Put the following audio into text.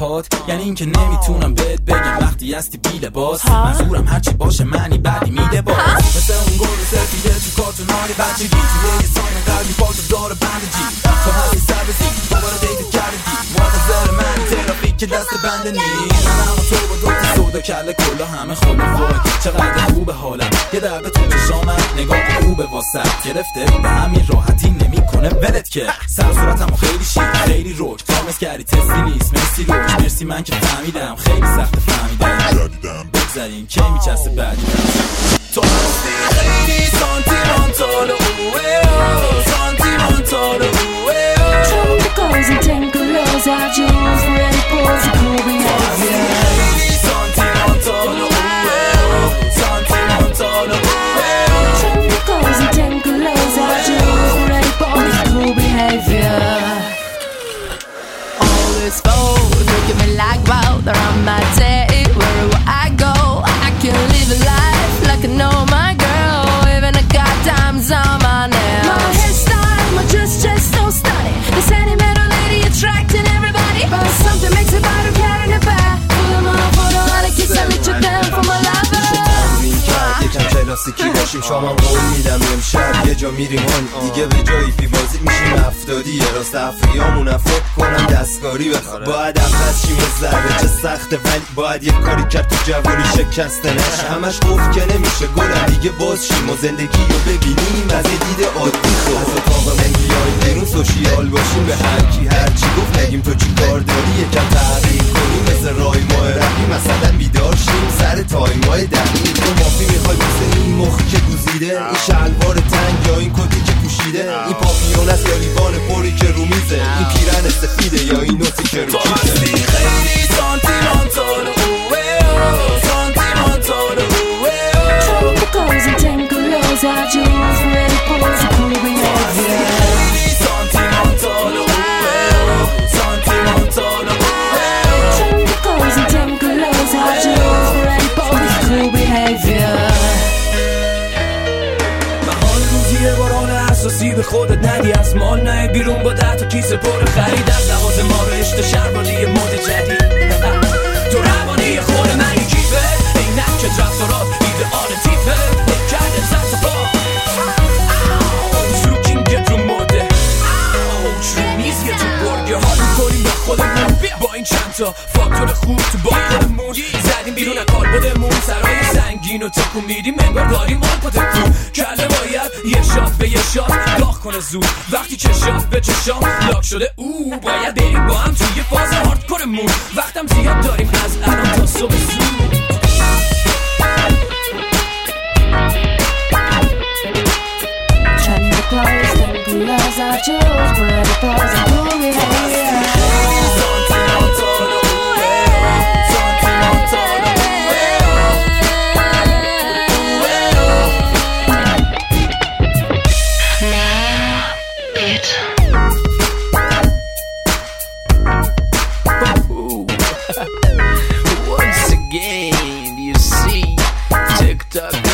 باهات، یعنی اینکه نمیتونم بهت بگم وقتی هستی بی لباس. منظورم هرچی باشه معنی بعدی میده باز. مثل اون گل سفیده تو کارتونای بچگی، توی یه ساین قلبی پالتو داره بند جی. تو هستی سربزی دوباره دیدت کردی، منتظر من ترافیک که دست بنده نیست. منم تو با دوتی سودا کله کلا همه خالی وای چقدر خوبه حالم. یه دقیقه تو چشامم نگاه خوبه واسه گرفته به همین راحتی نمیکنه ولت که سر صورتمو خیلی شیک خیلی روک تامس کردی تستی نیست مرسی روک مرسی من که فهمیدم خیلی سخت فهمیدم بگذارین کی میچسته بعدی تو هستی خیلی سانتیمانتال سانتیمانتال Tropico's and Tenkolos are jewels for any pose of cool behavior. Sentimental, sentimental. Tropico's and Tenkolos are jewels for any pose of cool behavior. Always foes look at me like wow, they're on my tape. Wherever I go, I can live a life like I know my girl. Even I got diamonds on my nails. My hairstyle, my dress just so stunning. The sentimental lady attracting everybody, but something makes it better carrying it back. Pull them up, hold on, I kiss and reach it down for my lover. یکم کلاسیکی باشیم شامم قول میدم امشب یه جا میریم هون دیگه به جایی پیوازی میشیم 70 یه راست افریامونم فکر کنم دستکاری بخواد باید افتاد شیم ذره چه سخته ولی باید یه کاری کرد تو جوانی شکستنش همش گفت که نمیشه گلم دیگه باز شیم و زندگی رو ببینیم از یه دید عادی خود از اتاق من بیایم بیرون سوشیال باشیم به هر کی هر چی گفت نگیم تو چی کار داری یکم تغییر کنیم مثل رای ماه رفی مثلا بیدار شیم سر تایمای دقیق تو مافی میخوای مثل این مخی که گوزیده این شلوار تنگ یا این کتی که پوشیده این پاپیون است یا لیوان پری که رو میزه این پیرن سفیده یا این نوتی که رو کیفه تو هستی خیلی سانتیمانتال سانتیمانتال Tropico's and Tenkolos are jewels for any pose of cool behavior. خیلی سانتیمانتال سانتیمانتال Tropico's and Tenkolos are jewels for any pose of cool behavior. باران اساسی به خودت ندی از مال نه بیرون با 10 تا کیسه پر خرید از لحاظ ما رشته شربالی مد جدید تو روانی خود من کیفه این نکت رفتارات ایدئال تیپه کرده زد با لوکینگ گت رو مده رو میز گت رو برگه حال میکنیم با خودمون با این چند تا فاکتور خوب تو با خودمون زدیم بیرون از کالبدمون سرای سنگین و تکون میدیم انگار داریم مال پا تکون کله باید یه شات به یه شات داغ کنه زود وقتی چشات به چشام لاک شده باید بریم با هم توی فاز هاردکورمون وقتم زیاد داریم از الان تا صبح زود Tropico's and Tenkolos are jewels for any pose of cool behavior. Once again, you see, TikTok